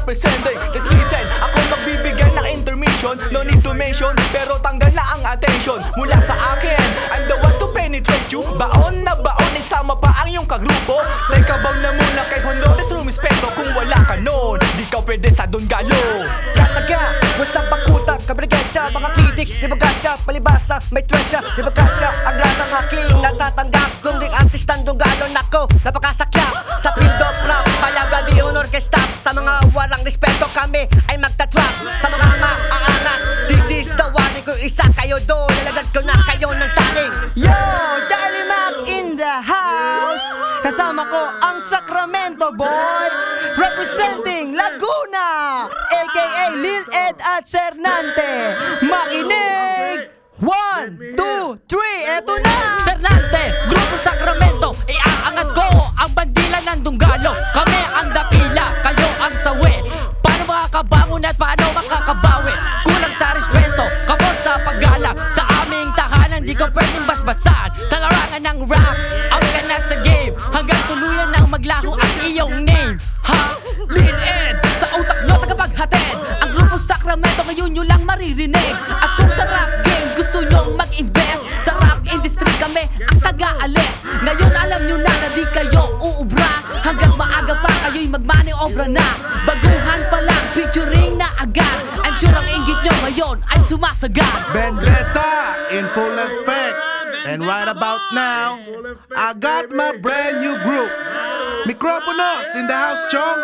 representing. Just listen, ako magbibigay ng intermission. No need to mention, pero tanggal na ang attention mula sa akin. I'm the one to penetrate you. Baon na baon, isama pa ang iyong kagrupo. Teka bang na muna kay Honores rumispeto. Kung wala ka nun, di ka pwede sa Donggalo. Kataga, what's up bakuta, kabrigensya, mga critics, di ba gasya, palibasa, may trensya, di ba gasya, ang lasang aking natatanggap. Kung di artist ng Donggalo, nako, napakasakya. Sa field of rap, palabra di honor kay stop. Sa mga walang respeto kami ay magta-trap. Sa mga maaangas, this is the warning. Kung isa kayo doon, nalagad ko na kayo ng taling. Yo, Charlie Mac in the house. Kasama ko ang Sacramento boy, representing Laguna, aka Lil Ed at Cernante. Makinig! 1, 2, 3, eto na! Cernante, Grupo Sacramento, iaangat ko ang bandila ng Donggalo. Kami ang dakila, kayo ang sawi. Paano makakabangon at paano makakabawi? Kulang sa respeto, kapos sa paggalang. Sa aming tahanan, di ka pwedeng basbasan. Sa larangan ng rap, out ka na sa game. Hanggang tuluyan nang maglaho ang iyong name. Ha? Lil Ed, sa utak nyo tagapaghatid. Ang Grupo Sacramento ngayon nyo lang maririnig. At kung sa rap game gusto nyong mag-invest, sa rap industry kami ang taga-alis. Ngayon alam nyo na na di kayo uubra. Hanggang maaga pa kayo'y magmaniobra na. Baguhan pa lang, featuring na agad. I'm sure ang inggit nyo ngayon ay sumasagad. Vendetta in full effect. And right about now, I got my brand new group. Microponos in the house, chong.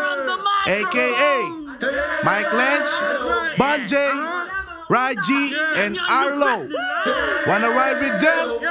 AKA Mike Lynch, Bon J, Rai G, and Arlo. Wanna ride with them?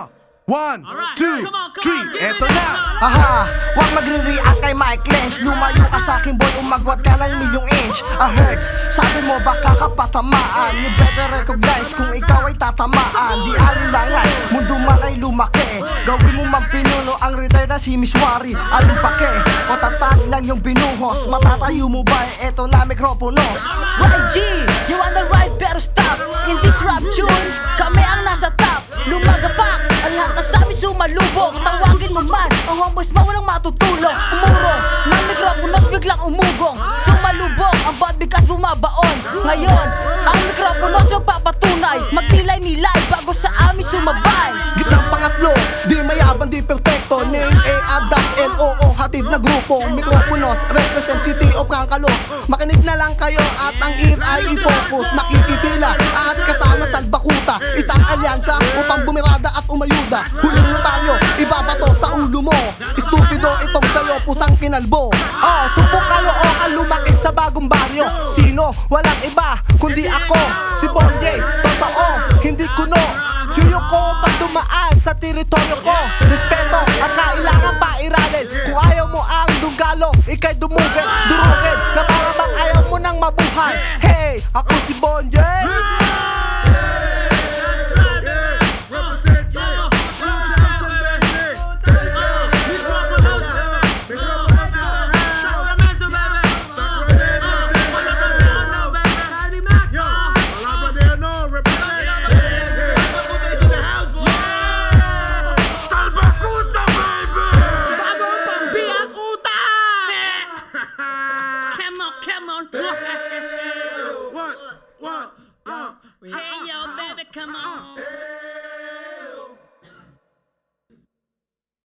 1, 2, 3, eto na! Aha, wag magre-react kay Mike Lynch. Lumayo ka sa akin boy, umagwat ka ng milyong inch. Hertz, sabi mo baka ka patamaan. You better recognize kung ikaw ay tatamaan. Di alinlangan, mundo man ay lumaki. Gawin mo man pinuno ang retire na si Miss Wari. Alin pake, o tatag lang yung binuhos. Matatayo mo ba, eto na mikroponos. YG, you wanna ride pero stop. In this rap tune, kami ang nasa top. Lumagapak, ang lahat na sa amin sumalubok. Tawagin mo man, ang homeboys mo walang matutulong. Umuro, ng mikroponos biglang umugong. Sumalubok, ang bad bigas bumabaon. Ngayon, ang mikroponos magpapatunay. Magtilay-nilay bago sa amin sumabay. Gitnang pangatlo, di mayabang di perfecto. Name A-A-N-O-O, hatid na grupo. Microponos, represent city of Kankalos. Makinig na lang kayo at ang ear ay i-focus. Makikipila at kasama sa Bakuta. Isang alyansa upang bumirada at umayuda. Huling notaryo, ibabato sa ulo mo. Estupido itong sayo, pusang kinalbo. Tupok kalookan, lumaki sa bagong baryo. Sino? Walang iba, kundi ako, si Bon J. Totoo, hindi kuno. Yuyo ko pag dumaan sa teritoryo ko. Respeto ang kailangan pairalin. Kung ayaw mo ang Donggalo, ikay dumugin, durugin. Na para bang ayaw mo nang mabuhay. Hey, ako si Bon J. Hey yo, baby, come on.